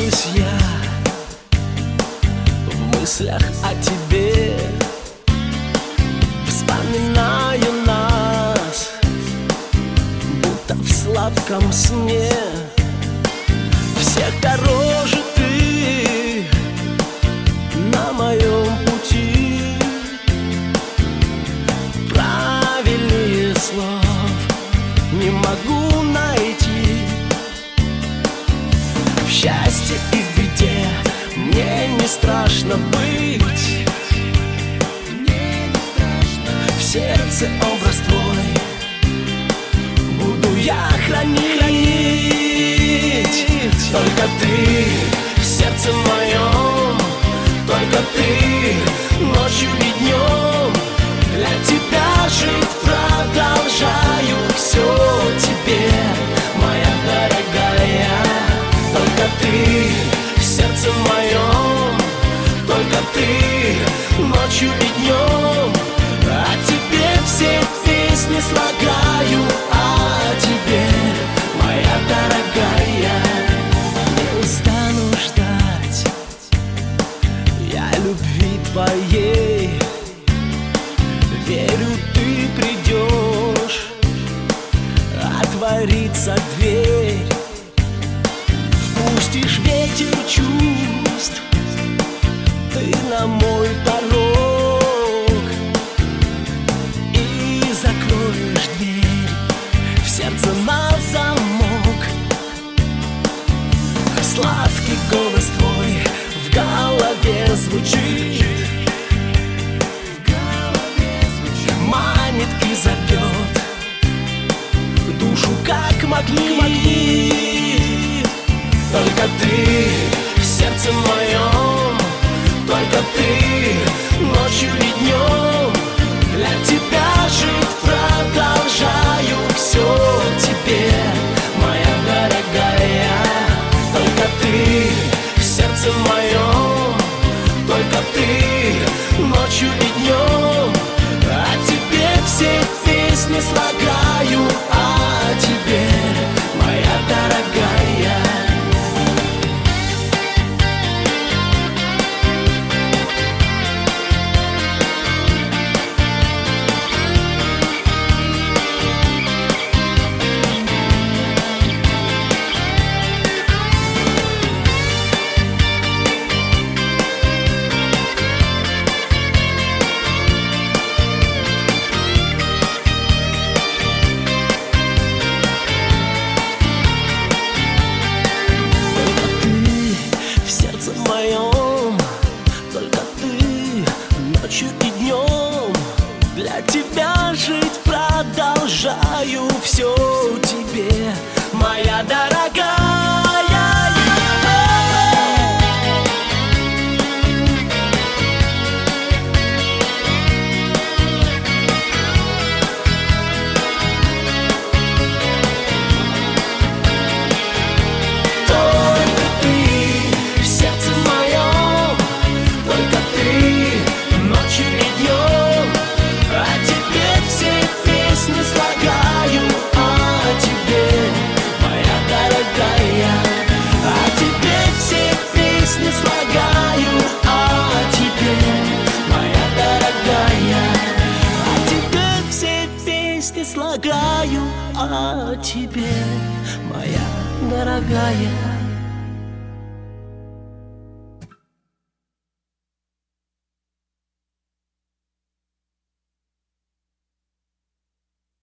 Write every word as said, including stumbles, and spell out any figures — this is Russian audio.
Купаюсь я в мыслях о тебе, вспоминаю нас, будто в сладком сне. Всех дороже ты на моем пути, правильнее слов не могу найти. В счастье и в беде мне не страшно быть, в сердце образ твой буду я хранить. Только ты в сердце моем, только ты ночью и днем. Для тебя жить продолжаю, все тебе, моя дорогая. Только ты в сердце моем, только ты ночью и днем. О тебе все песни слагаю, о тебе, моя дорогая. Не устану ждать я любви твоей, верю, ты придешь, отворится дверь, впустишь ветер чувств ты на мой порог и закроешь дверь в сердце на замок. Сладкий голос твой в голове звучит, манит и зовет душу как магнит. Только ты в сердце моем, только ты ночью и днем. Для тебя жить продолжаю, все тебе, моя дорогая. Только ты в сердце моем, только ты ночью и днем. О тебе все песни слагаю, о тебе, моя дорогая. Только ты ночью и днем. Для тебя жить продолжаю, все тебе, моя дорогая. Слагаю о тебе, моя дорогая.